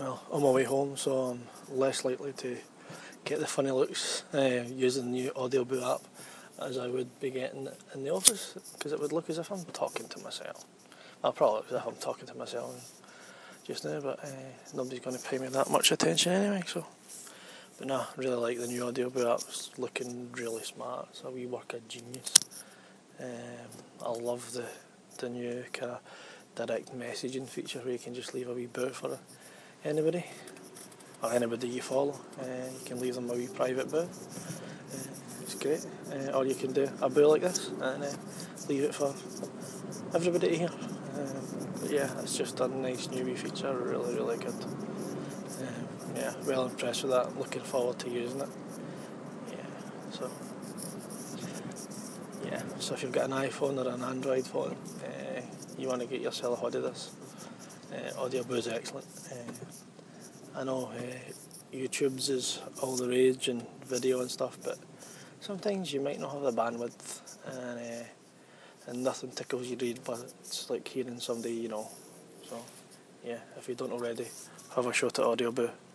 Well, on my way home, so I'm less likely to get the funny looks using the new Audioboo app as I would be getting in the office, because it would look as if I'm talking to myself. I'll probably look as if I'm talking to myself just now, but nobody's going to pay me that much attention anyway, so. But no, I really like the new Audioboo app. It's looking really smart. It's a wee work of genius. I love the new kind of direct messaging feature where you can just leave a wee boo for anybody, or anybody you follow. You can leave them a wee private boo. It's great. Or you can do a boo like this and leave it for everybody to hear. But yeah, it's just a nice new wee feature. Really, really good. Yeah, well impressed with that. Looking forward to using it. So if you've got an iPhone or an Android phone, you want to get yourself hold of this. Audioboo is excellent. I know YouTube's is all the rage and video and stuff, but sometimes you might not have the bandwidth, and nothing tickles your ear, but it's like hearing somebody you know. So yeah, if you don't already, have a shot at Audioboo.